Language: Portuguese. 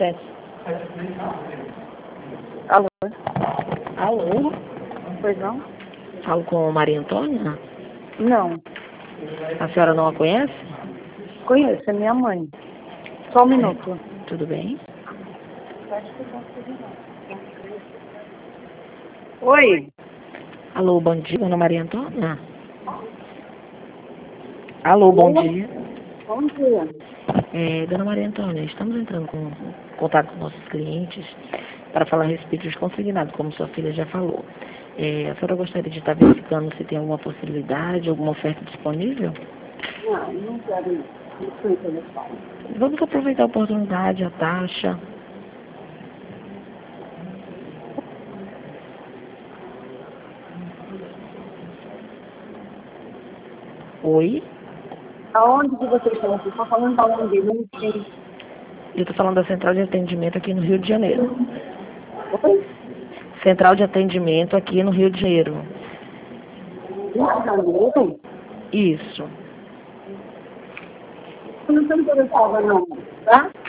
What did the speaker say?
acontece. Alô? Alô? Pois não? Falo com Maria Antônia? Não. A senhora não a conhece? Conheço, é minha mãe. Só um minuto. Tudo bem? Oi? Alô, bom dia, dona Maria Antônia? Alô, bom dia. Bom dia. Dona Maria Antônia, estamos entrando com contato com nossos clientes para falar a respeito dos consignados, como sua filha já falou. A senhora gostaria de estar verificando se tem alguma possibilidade, alguma oferta disponível? Não quero ir. Não interessada. Vamos aproveitar a oportunidade, a taxa. Oi? Aonde que vocês estão? Vocês estão falando da onde? Não sei. Eu estou falando da central de atendimento aqui no Rio de Janeiro. Oi? Central de atendimento aqui no Rio de Janeiro. Rio de Janeiro? Isso. Eu não estou interessada, não. Tá?